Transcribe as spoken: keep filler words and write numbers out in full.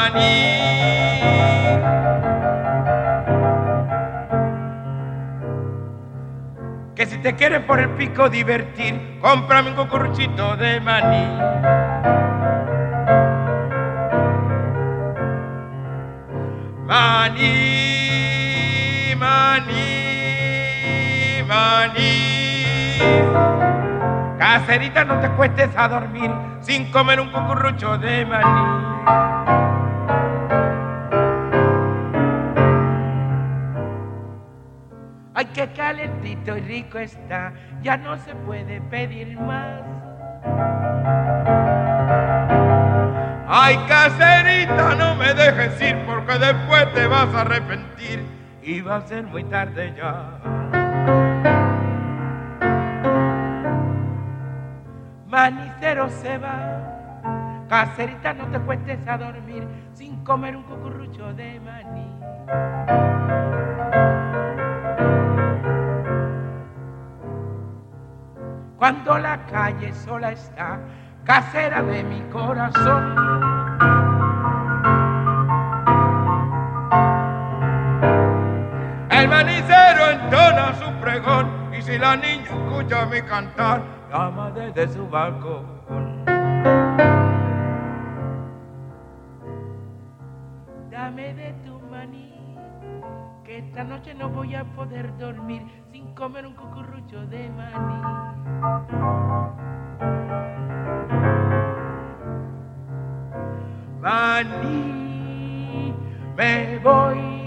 maní. Que si te quieres por el pico divertir, cómprame un cucuruchito de maní. Maní, maní, maní. Caserita, no te cuestes a dormir sin comer un cucurucho de maní. Ay, qué calentito y rico está, ya no se puede pedir más. Ay, caserita, no me dejes ir porque después te vas a arrepentir y va a ser muy tarde ya. Manicero se va, caserita, no te cuestes a dormir sin comer un cucurucho de maní. Cuando la calle sola está, casera de mi corazón, el manicero entona su pregón y si la niña escucha mi cantar, llama desde su balcón. Dame de tu maní, que esta noche no voy a poder dormir sin comer un cucurucho de maní. Maní, me voy